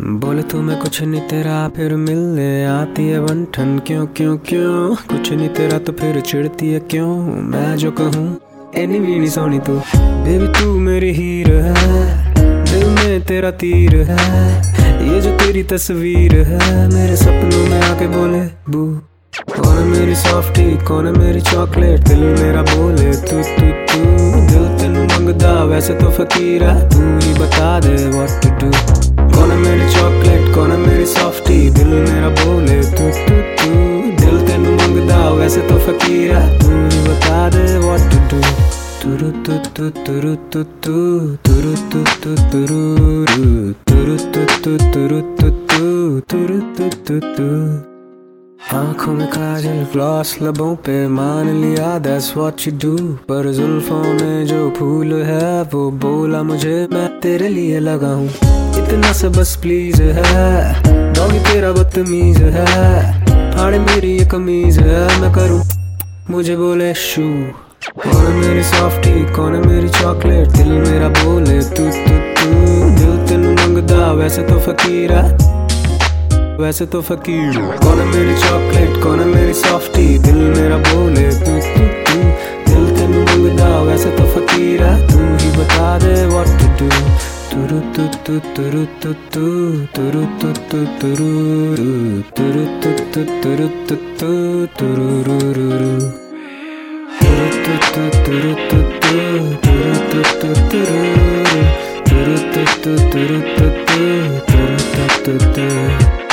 बोले तुम्हें कुछ नहीं तेरा फिर मिलने आती है बंठन। क्यों क्यों क्यों कुछ नहीं तेरा तो फिर चिढ़ती है क्यों। मैं जो कहूँ एनी वीनी सोनी तू बेबी तू मेरी हीर है, दिल में तेरा तीर है। ये जो तेरी तस्वीर है मेरे सपनों में आके बोले बू। कौन है मेरी सॉफ्टी कौन है मेरी चॉकलेट, दिल मेरा बोले तू तू तू। दिल तेनू मंगदा वैसे तो फकीर है, तू ही बता दे व्हाट टू डू। कौन है मेरी चॉकलेट कौन है मेरी सॉफ्टी, दिल मेरा बोले तू तू तू। दिल तेनू मंगदा वैसे तो फकीर है, तू ही बता दे व्हाट टू डू। तुरु तु तु तुरु तु तु तुरु तु तु तुरु तुरु तु तु तुरु तु तु तुरु तु तु तु। आँखों में काजल ग्लॉस लबों पे मान लिया that's what you do। पर जुल्फों में जो फूल है वो बोला मुझे मैं तेरे लिए लगा हूँ। इतना सा बस प्लीज है डॉगी तेरा बदतमीज है। फाड़े मेरी ये कमीज है मैं करूँ मुझे बोले शू। कौन है मेरी सॉफ्टी कौन है मेरी चॉकलेट, दिल मेरा बोले तू तू तू। दिल तेनू मंगदा वैसे तो फकीर है वैसे तो फकीर। कौन है मेरी चॉकलेट कौन है मेरी सॉफ्टी, दिल मेरा बोले तू तू तू। दिल तेनू मंगदा वैसे तो फकीर है, तू ही बता दे व्हाट टू डू। तुरु तु तु तुरु तु तु तुरु तु तु तुरु तुरु तु तु तुरु तु तु तुरु रु रु रु। तुरु तु तु तुरु तु तु तुरु तु तु तुरु तुरु तु तु तुरु तु तु तुरु तु तु।